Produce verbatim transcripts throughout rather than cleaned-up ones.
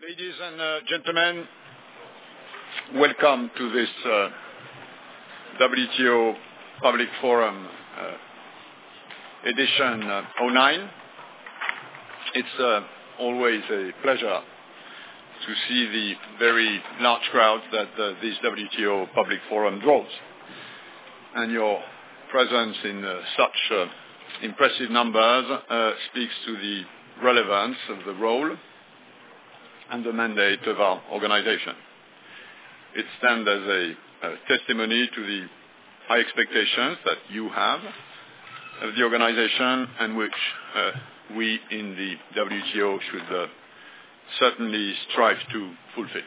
Ladies and uh, gentlemen, welcome to this uh, W T O Public Forum uh, edition uh, oh nine. It's uh, always a pleasure to see the very large crowd that uh, this W T O Public Forum draws. And your presence in uh, such uh, impressive numbers uh, speaks to the relevance of the role and the mandate of our organization. It stands as a, a testimony to the high expectations that you have of the organization and which uh, we in the W T O should uh, certainly strive to fulfill.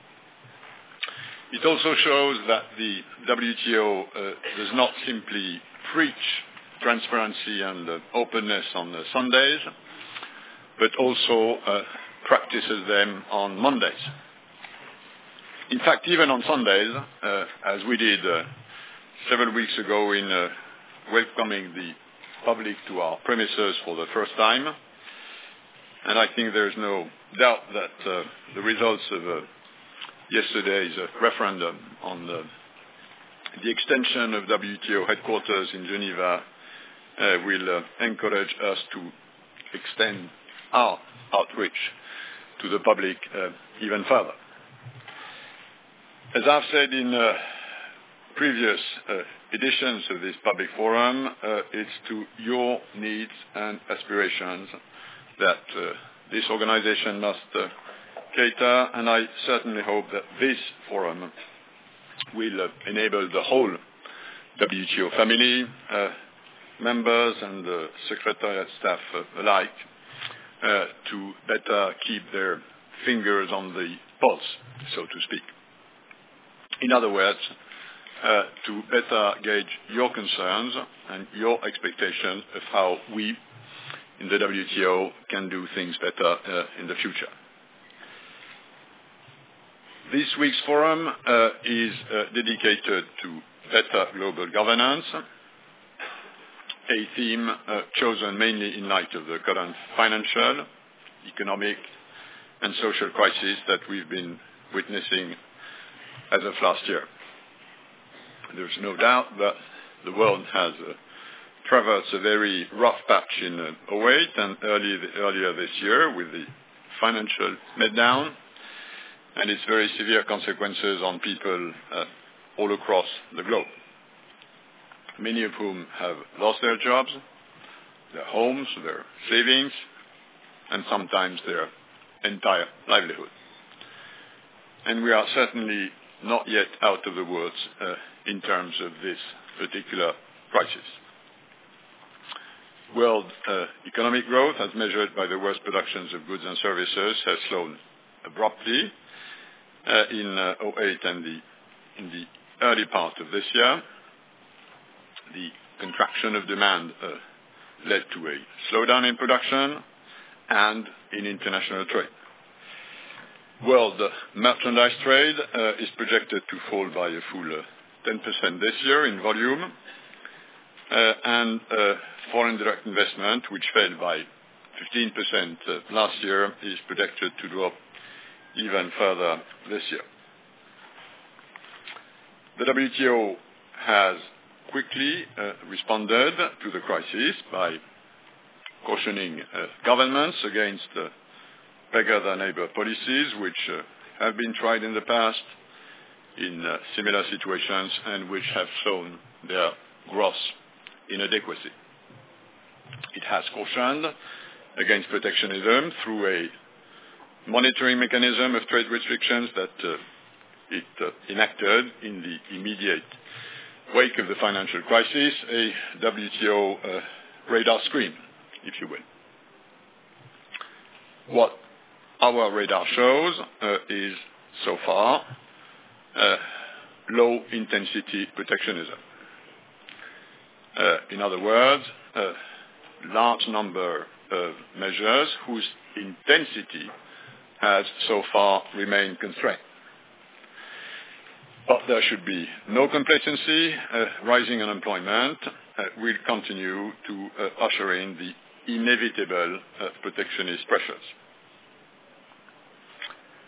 It also shows that the W T O uh, does not simply preach transparency and uh, openness on uh, Sundays, but also uh, practices them on Mondays. In fact, even on Sundays, uh, as we did uh, several weeks ago in uh, welcoming the public to our premises for the first time, and I think there is no doubt that uh, the results of uh, yesterday's uh, referendum on the, the extension of W T O headquarters in Geneva uh, will uh, encourage us to extend our outreach to the public uh, even further. As I've said in uh, previous uh, editions of this public forum, uh, it's to your needs and aspirations that uh, this organization must uh, cater, and I certainly hope that this forum will uh, enable the whole W T O family, uh, members and uh, secretariat staff uh, alike, Uh, to better keep their fingers on the pulse, so to speak. In other words, uh, to better gauge your concerns and your expectations of how we in the W T O can do things better uh, in the future. This week's forum uh, is uh, dedicated to better global governance, a theme uh, chosen mainly in light of the current financial, economic, and social crisis that we've been witnessing as of last year. There's no doubt that the world has uh, traversed a very rough patch in uh, oh eight and early, earlier this year with the financial meltdown and its very severe consequences on people uh, all across the globe, many of whom have lost their jobs, their homes, their savings, and sometimes their entire livelihood. And we are certainly not yet out of the woods uh, in terms of this particular crisis. World uh, economic growth, as measured by the worst productions of goods and services, has slowed abruptly uh, in uh, oh eight and the, in the early part of this year. The contraction of demand uh, led to a slowdown in production and in international trade. World uh, merchandise trade uh, is projected to fall by a full uh, ten percent this year in volume, uh, and uh, foreign direct investment, which fell by fifteen percent uh, last year, is projected to drop even further this year. The W T O has quickly uh, responded to the crisis by cautioning uh, governments against uh, beggar-than-neighbor policies, which uh, have been tried in the past in uh, similar situations and which have shown their gross inadequacy. It has cautioned against protectionism through a monitoring mechanism of trade restrictions that uh, it uh, enacted in the immediate wake of the financial crisis, a W T O uh, radar screen, if you will. What our radar shows uh, is, so far, uh, low-intensity protectionism. Uh, in other words, a large number of measures whose intensity has so far remained constrained. But there should be no complacency. Uh, rising unemployment uh, will continue to uh, usher in the inevitable uh, protectionist pressures.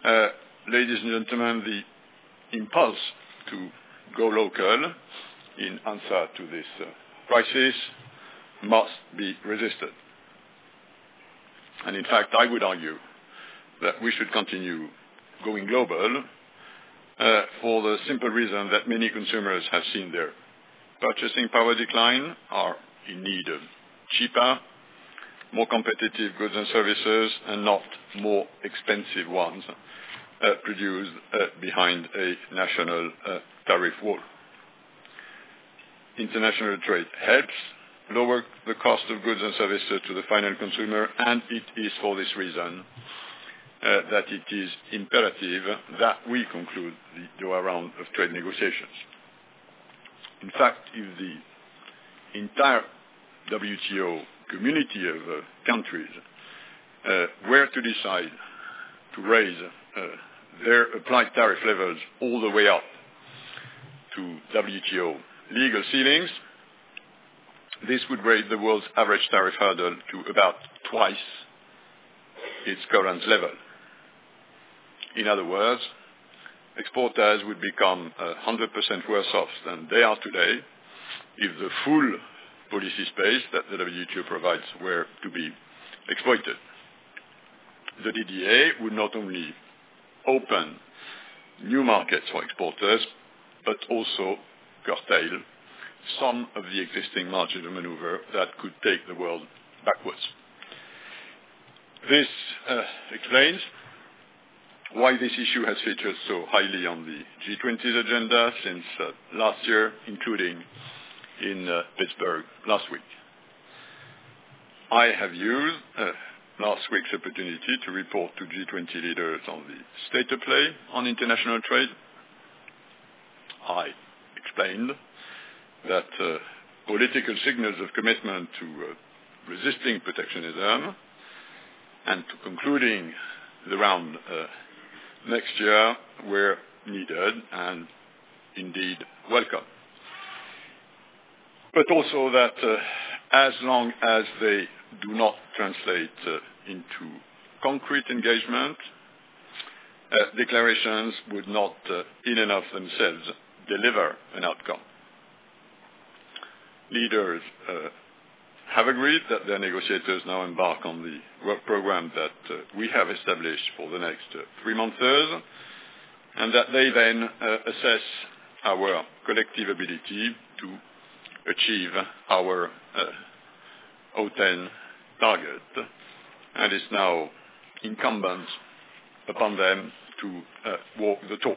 Uh, ladies and gentlemen, the impulse to go local in answer to this uh, crisis must be resisted. And in fact, I would argue that we should continue going global uh, for the simple reason that many consumers have seen their purchasing power decline, are in need of cheaper, more competitive goods and services, and not more expensive ones uh, produced uh, behind a national uh, tariff wall. International trade helps lower the cost of goods and services to the final consumer, and it is for this reason uh, that it is imperative that we conclude the Doha round of trade negotiations. In fact, if the entire W T O community of uh, countries uh, were to decide to raise uh, their applied tariff levels all the way up to W T O legal ceilings, this would raise the world's average tariff hurdle to about twice its current level. In other words, exporters would become one hundred percent worse off than they are today if the full policy space that the W T O provides were to be exploited. The D D A would not only open new markets for exporters, but also curtail some of the existing margin of maneuver that could take the world backwards. This uh, explains why this issue has featured so highly on the G twenty's agenda since uh, last year, including in uh, Pittsburgh last week. I have used uh, last week's opportunity to report to G twenty leaders on the state of play on international trade. I explained that uh, political signals of commitment to uh, resisting protectionism and to concluding the round uh, next year were needed and indeed welcome. But also that uh, as long as they do not translate uh, into concrete engagement, uh, declarations would not uh, in and of themselves deliver an outcome. Leaders uh, have agreed that their negotiators now embark on the work program that uh, we have established for the next uh, three months, and that they then uh, assess our collective ability to achieve our uh, O ten target, and it's now incumbent upon them to uh, walk the talk.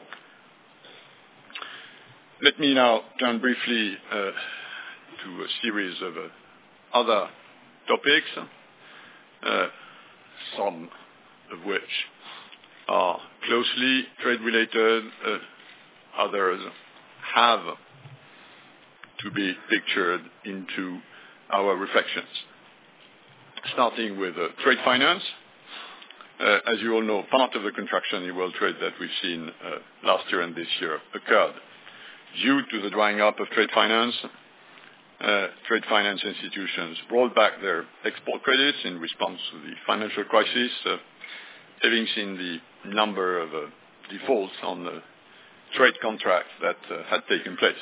Let me now turn briefly uh, to a series of uh, other topics, uh, some of which are closely trade-related, uh, others have to be pictured into our reflections. Starting with uh, trade finance. Uh, as you all know, part of the contraction in world trade that we've seen uh, last year and this year occurred due to the drying up of trade finance. Uh, trade finance institutions rolled back their export credits in response to the financial crisis, uh, having seen the number of uh, defaults on the trade contracts that uh, had taken place.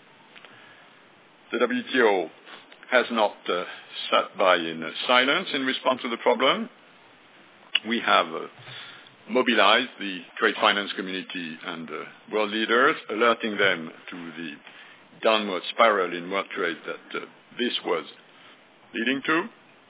The W T O has not uh, sat by in uh, silence in response to the problem. We have uh, mobilized the trade finance community and uh, world leaders, alerting them to the downward spiral in world trade that uh, this was leading to.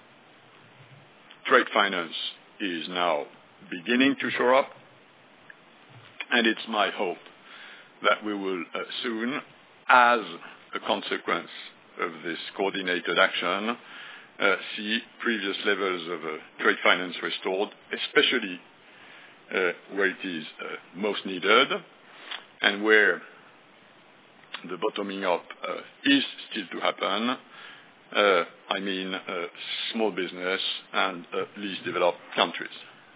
Trade finance is now beginning to shore up, and it's my hope that we will uh, soon, as a consequence of this coordinated action, uh, see previous levels of uh, trade finance restored, especially uh, where it is uh, most needed and where the bottoming up uh, is still to happen. Uh, I mean uh, small business and uh, least developed countries.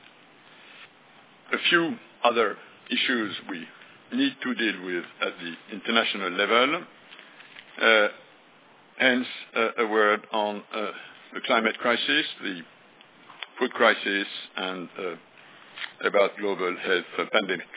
A few other issues we need to deal with at the international level. Uh, hence, uh, a word on uh, the climate crisis, the food crisis, and uh, about global health uh, pandemics.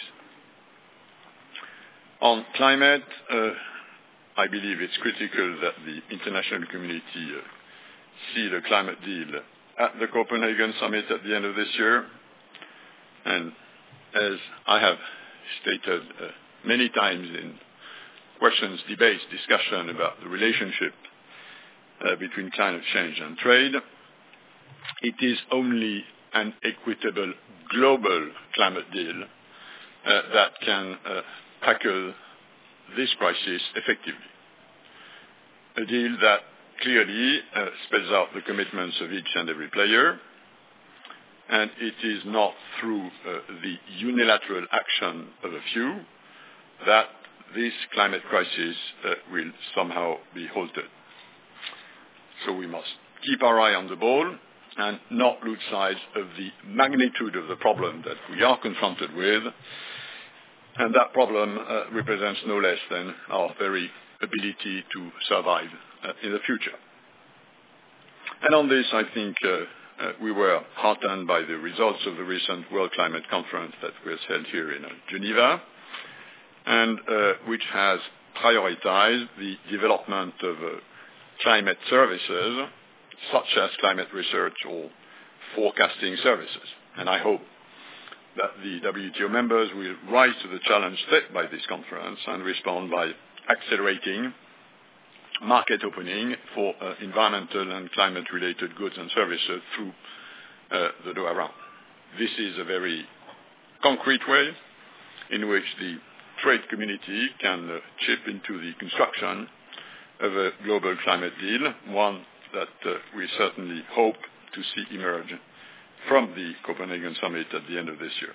On climate, uh, I believe it's critical that the international community uh, see the climate deal at the Copenhagen summit at the end of this year. And as I have stated uh, many times in questions, debates, discussion about the relationship uh, between climate change and trade, it is only an equitable global climate deal uh, that can uh, tackle this crisis effectively. A deal that clearly uh, spells out the commitments of each and every player, and it is not through uh, the unilateral action of a few that this climate crisis uh, will somehow be halted. So we must keep our eye on the ball and not lose sight of the magnitude of the problem that we are confronted with, and that problem uh, represents no less than our very ability to survive uh, in the future. And on this, I think uh, uh, we were heartened by the results of the recent World Climate Conference that was held here in uh, Geneva, and uh, which has prioritized the development of uh, climate services, such as climate research or forecasting services. And I hope that the W T O members will rise to the challenge set by this conference and respond by accelerating market opening for uh, environmental and climate-related goods and services through uh, the Doha Round. This is a very concrete way in which the trade community can uh, chip into the construction of a global climate deal, one that uh, we certainly hope to see emerge from the Copenhagen summit at the end of this year.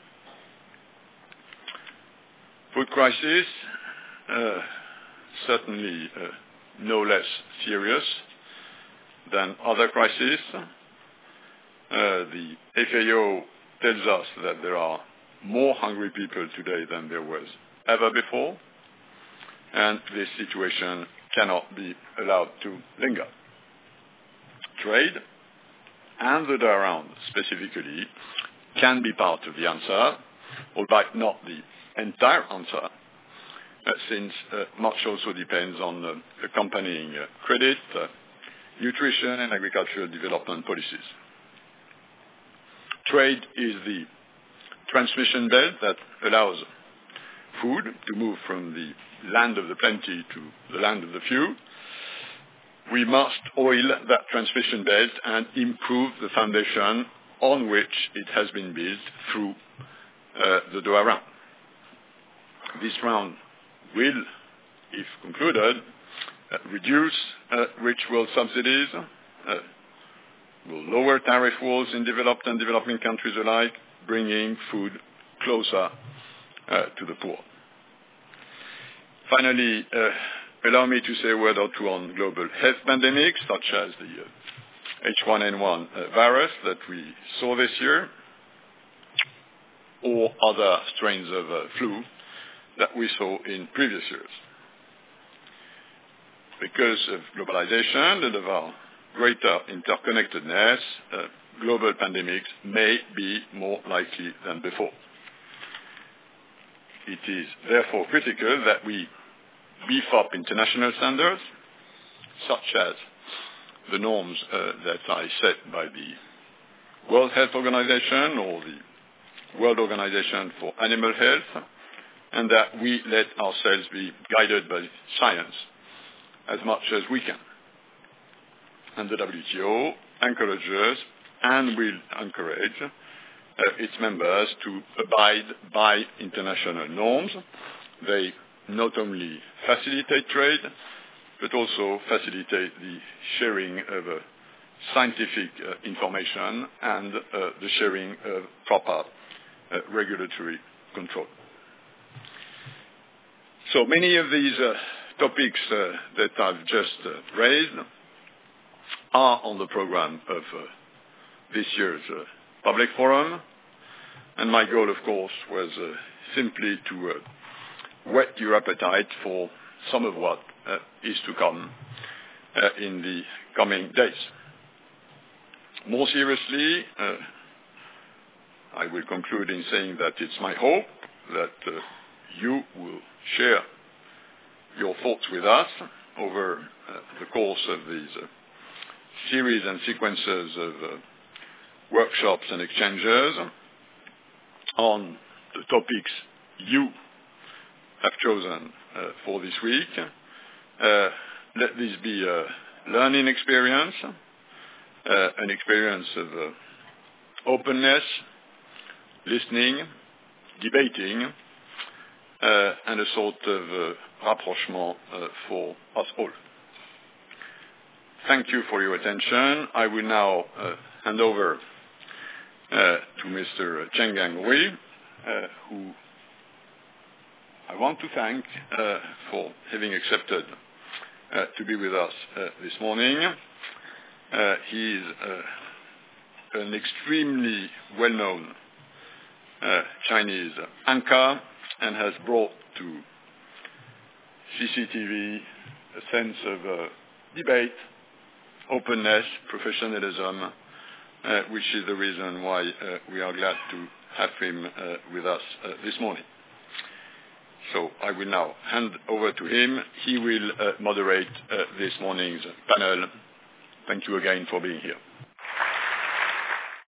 Food crisis, uh, certainly uh, no less serious than other crises. Uh, the F A O tells us that there are more hungry people today than there was ever before, and this situation cannot be allowed to linger. Trade and the Doha Round specifically can be part of the answer, albeit not the entire answer, uh, since uh, much also depends on uh, accompanying uh, credit, uh, nutrition and agricultural development policies. Trade is the transmission belt that allows food to move from the land of the plenty to the land of the few. We must oil that transmission belt and improve the foundation on which it has been built through uh, the Doha Round. This round will, if concluded, uh, reduce uh, rich world subsidies, uh, will lower tariff walls in developed and developing countries alike, bringing food closer uh, to the poor. Finally, uh, allow me to say a word or two on global health pandemics, such as the uh, H one N one uh, virus that we saw this year, or other strains of uh, flu that we saw in previous years. Because of globalization and of our greater interconnectedness, uh, global pandemics may be more likely than before. It is therefore critical that we beef up international standards, such as the norms uh, that I set by the World Health Organization or the World Organization for Animal Health, and that we let ourselves be guided by science as much as we can. And the W T O encourages and will encourage uh, its members to abide by international norms. They not only facilitate trade, but also facilitate the sharing of uh, scientific uh, information and uh, the sharing of proper uh, regulatory control. So many of these uh, topics uh, that I've just uh, raised are on the program of uh, this year's uh, public forum, and my goal, of course, was uh, simply to uh, whet your appetite for some of what uh, is to come uh, in the coming days. More seriously, uh, I will conclude in saying that it's my hope that uh, you will share your thoughts with us over uh, the course of these uh, series and sequences of uh, workshops and exchanges on the topics you have chosen uh, for this week. Uh, let this be a learning experience, uh, an experience of uh, openness, listening, debating, uh, and a sort of uh, rapprochement uh, for us all. Thank you for your attention. I will now uh, hand over uh, to Mister Chenggang Wei, uh, who I want to thank uh, for having accepted uh, to be with us uh, this morning. Uh, he is uh, an extremely well-known uh, Chinese anchor and has brought to C C T V a sense of uh, debate, openness, professionalism, uh, which is the reason why uh, we are glad to have him uh, with us uh, this morning. So I will now hand over to him. He will uh, moderate uh, this morning's panel. Thank you again for being here.